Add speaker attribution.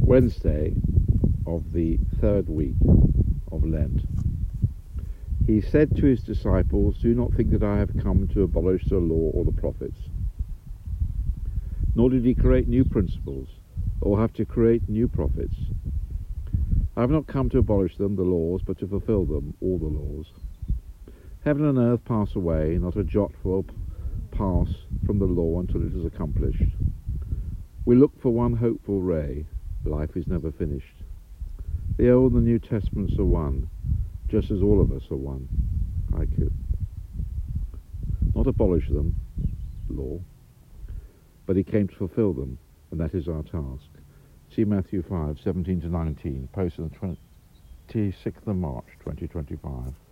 Speaker 1: Wednesday of the third week of Lent. He said to his disciples, "Do not think that I have come to abolish the law or the prophets." Nor did he create new principles, or have to create new prophets. I have not come to abolish them, the laws, but to fulfill them, all the laws. Heaven and earth pass away, not a jot will pass from the law until it is accomplished. We look for one hopeful ray. Life is never finished. The Old and the New Testaments are one, just as all of us are one. Haiku. Not abolish them, law, but he came to fulfill them, and that is our task. See Matthew 5:17-19, posted on the 26th of March 2025.